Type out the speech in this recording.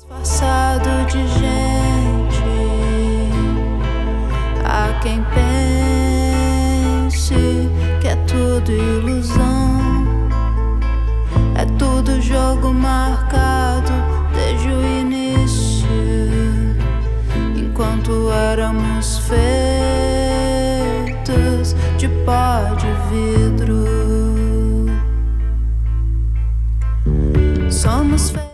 Disfarçado de gente, há quem pense que é tudo ilusão, é tudo jogo marcado desde o início, enquanto éramos feitos de pó de vidro. Somos feitos